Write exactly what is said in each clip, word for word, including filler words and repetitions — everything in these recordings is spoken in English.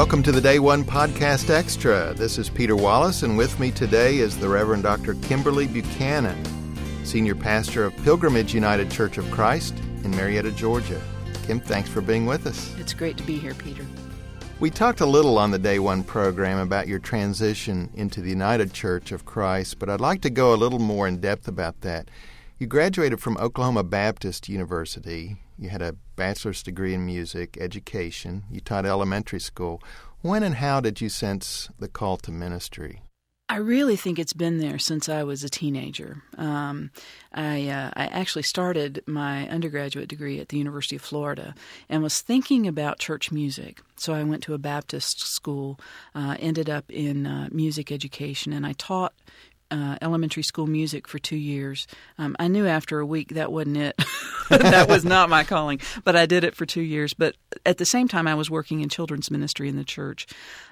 Welcome to the Day One Podcast Extra. This is Peter Wallace, and with me today is the Reverend Doctor Kimberly Buchanan, Senior Pastor of Pilgrimage United Church of Christ in Marietta, Georgia. Kim, thanks for being with us. It's great to be here, Peter. We talked a little on the Day One program about your transition into the United Church of Christ, but I'd like to go a little more in depth about that. You graduated from Oklahoma Baptist University. You had a bachelor's degree in music education. You taught elementary school. When and how did you sense the call to ministry? I really think it's been there since I was a teenager. Um, I, uh, I actually started my undergraduate degree at the University of Florida and was thinking about church music. So I went to a Baptist school, uh, ended up in uh, music education, and I taught Uh, elementary school music for two years. Um, I knew after a week that wasn't it. That was not my calling, but I did it for two years. But at the same time, I was working in children's ministry in the church.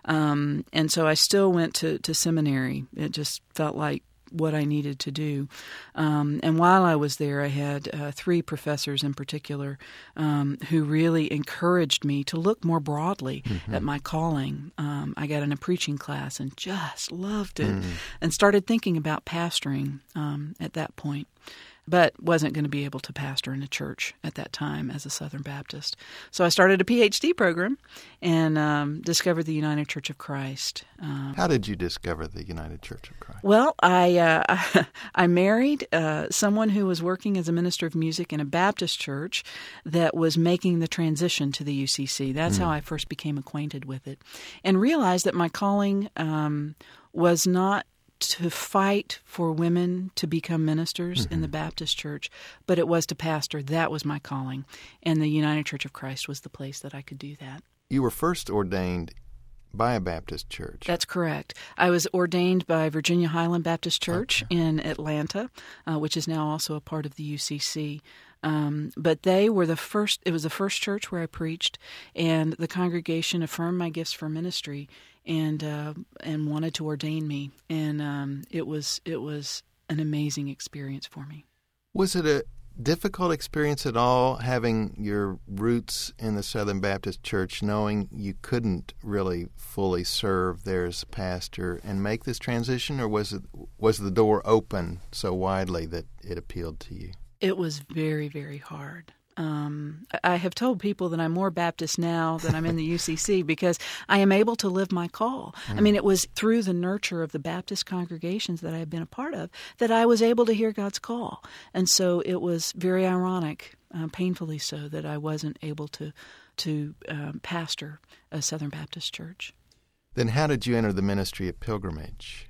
Um, and so I still went to, to seminary. It just felt like what I needed to do. Um, and while I was there, I had uh, three professors in particular um, who really encouraged me to look more broadly mm-hmm. at my calling. Um, I got in a preaching class and just loved it mm. and started thinking about pastoring um, at that point, but wasn't going to be able to pastor in a church at that time as a Southern Baptist. So I started a P H D program and um, discovered the United Church of Christ. Um, How did you discover the United Church of Christ? Well, I uh, I married uh, someone who was working as a minister of music in a Baptist church that was making the transition to the U C C. That's mm. how I first became acquainted with it, and realized that my calling um, was not to fight for women to become ministers mm-hmm. in the Baptist church, but it was to pastor. That was my calling, and the United Church of Christ was the place that I could do that. You were first ordained by a Baptist church. That's correct. I was ordained by Virginia Highland Baptist Church okay. in Atlanta, uh, which is now also a part of the U C C. Um, but they were the first, it was the first church where I preached, and the congregation affirmed my gifts for ministry and uh, and wanted to ordain me. And um, it was it was an amazing experience for me. Was it a difficult experience at all, having your roots in the Southern Baptist Church, knowing you couldn't really fully serve there as a pastor and make this transition, or was it was the door open so widely that it appealed to you? It was very, very hard. Um, I have told people that I'm more Baptist now than I'm in the U C C because I am able to live my call. Mm. I mean, it was through the nurture of the Baptist congregations that I have been a part of that I was able to hear God's call. And so it was very ironic, uh, painfully so, that I wasn't able to, to um, pastor a Southern Baptist church. Then how did you enter the ministry at Pilgrimage?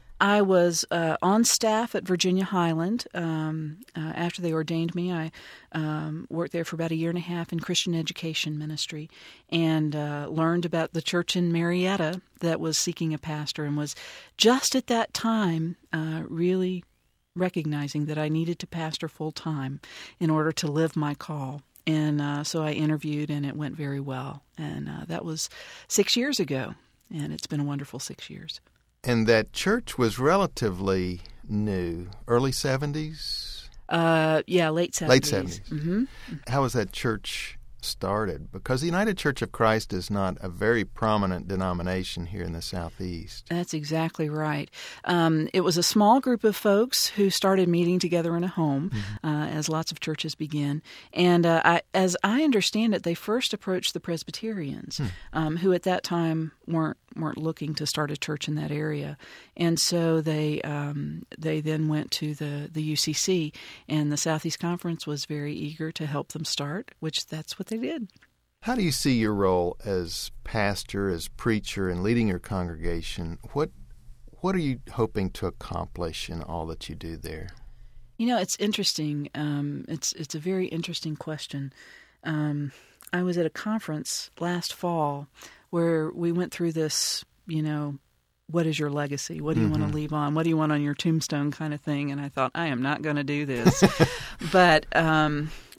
I was uh, on staff at Virginia Highland. Um, uh, after they ordained me, I um, worked there for about a year and a half in Christian education ministry and uh, learned about the church in Marietta that was seeking a pastor, and was just at that time uh, really recognizing that I needed to pastor full-time in order to live my call. And uh, so I interviewed, and it went very well. And uh, that was six years ago, and it's been a wonderful six years. And that church was relatively new, early seventies? Uh, yeah, late seventies. Late seventies. Mm-hmm. How was that church started? Because the United Church of Christ is not a very prominent denomination here in the Southeast. That's exactly right. Um, it was a small group of folks who started meeting together in a home, mm-hmm. uh, as lots of churches begin. And uh, I, as I understand it, they first approached the Presbyterians, hmm. um, who at that time weren't weren't looking to start a church in that area. And so they um, they then went to the, the U C C, and the Southeast Conference was very eager to help them start, which that's what they did. How do you see your role as pastor, as preacher, and leading your congregation? What what are you hoping to accomplish in all that you do there? You know, it's interesting. Um, it's it's a very interesting question. Um, I was at a conference last fall where we went through this, you know, what is your legacy? What do you mm-hmm. want to leave on? What do you want on your tombstone kind of thing? And I thought, I am not going to do this. But um,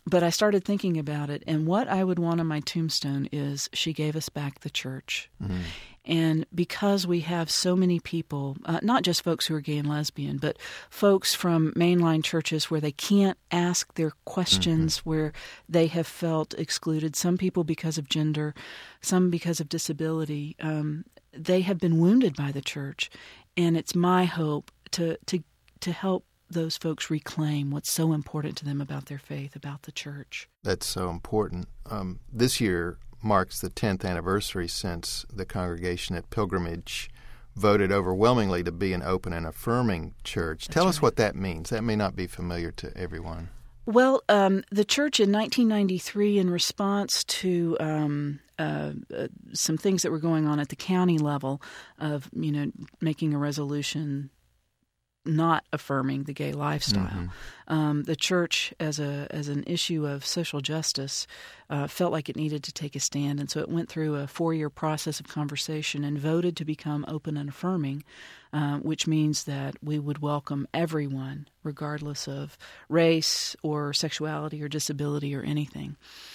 but I started thinking about it, and what I would want on my tombstone is she gave us back the church. Mm-hmm. And because we have so many people, uh, not just folks who are gay and lesbian, but folks from mainline churches where they can't ask their questions, mm-hmm. where they have felt excluded, some people because of gender, some because of disability, um, they have been wounded by the church. And it's my hope to to to help those folks reclaim what's so important to them about their faith, about the church. That's so important. Um, this year marks the tenth anniversary since the congregation at Pilgrimage voted overwhelmingly to be an open and affirming church. That's Tell right. us what that means. That may not be familiar to everyone. Well, um, the church in nineteen ninety-three, in response to um, uh, uh, some things that were going on at the county level of, you know, making a resolution not affirming the gay lifestyle. Mm-hmm. Um, the church, as a as an issue of social justice, uh, felt like it needed to take a stand, and so it went through a four-year process of conversation and voted to become open and affirming, uh, which means that we would welcome everyone, regardless of race or sexuality or disability or anything.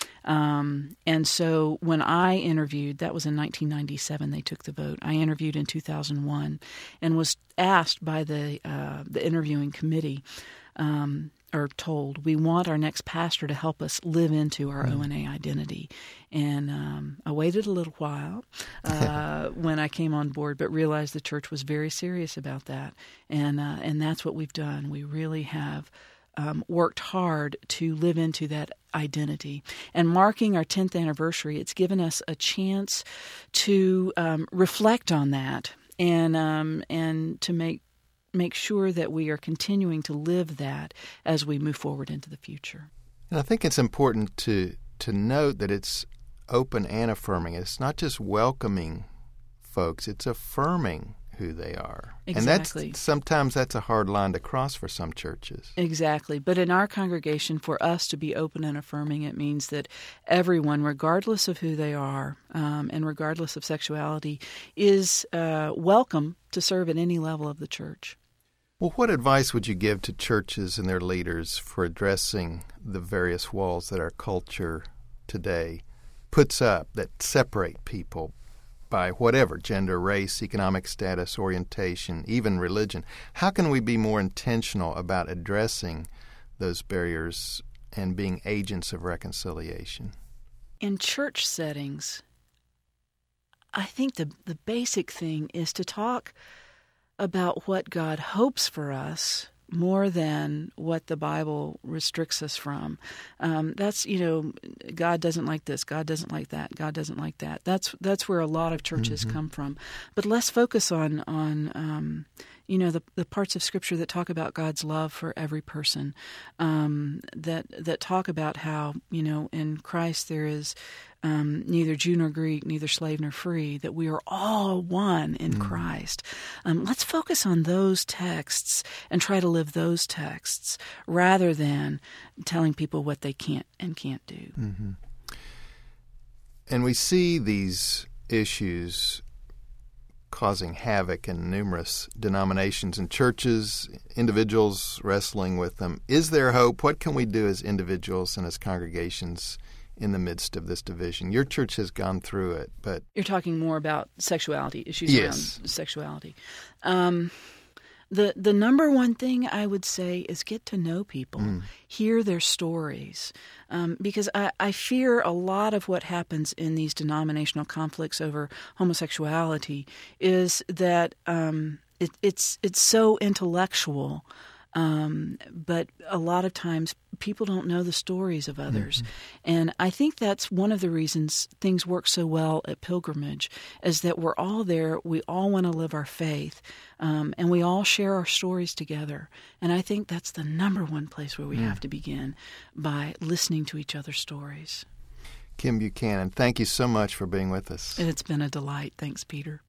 Um, and so when I interviewed, that was in nineteen ninety-seven, they took the vote. I interviewed in two thousand one and was asked by the uh, the interviewing committee, um, or told, we want our next pastor to help us live into our mm. O N A identity. And um, I waited a little while uh, when I came on board, but realized the church was very serious about that. And, uh, and that's what we've done. We really have Um, worked hard to live into that identity. And marking our tenth anniversary, it's given us a chance to um, reflect on that and um, and to make make sure that we are continuing to live that as we move forward into the future. And I think it's important to to note that it's open and affirming. It's not just welcoming folks, it's affirming who they are. Exactly. And that's sometimes that's a hard line to cross for some churches. Exactly. But in our congregation, for us to be open and affirming, it means that everyone, regardless of who they are um, and regardless of sexuality, is uh, welcome to serve at any level of the church. Well, what advice would you give to churches and their leaders for addressing the various walls that our culture today puts up that separate people by whatever, gender, race, economic status, orientation, even religion? How can we be more intentional about addressing those barriers and being agents of reconciliation? In church settings, I think the the basic thing is to talk about what God hopes for us more than what the Bible restricts us from. Um, that's, you know, God doesn't like this, God doesn't like that, God doesn't like that. That's that's where a lot of churches mm-hmm. come from. But let's focus on, on um, you know, the, the parts of Scripture that talk about God's love for every person, um, that that talk about how, you know, in Christ there is Um, neither Jew nor Greek, neither slave nor free, that we are all one in mm. Christ. Um, let's focus on those texts and try to live those texts rather than telling people what they can't and can't do. Mm-hmm. And we see these issues causing havoc in numerous denominations and churches, individuals wrestling with them. Is there hope? What can we do as individuals and as congregations in the midst of this division? Your church has gone through it, but... You're talking more about sexuality, issues yes. around sexuality. Um, the the number one thing I would say is get to know people, mm. hear their stories, um, because I, I fear a lot of what happens in these denominational conflicts over homosexuality is that um, it, it's it's so intellectual. Um, but a lot of times people don't know the stories of others. Mm-hmm. And I think that's one of the reasons things work so well at Pilgrimage, is that we're all there, we all want to live our faith, um, and we all share our stories together. And I think that's the number one place where we mm. have to begin, by listening to each other's stories. Kim Buchanan, thank you so much for being with us. It's been a delight. Thanks, Peter.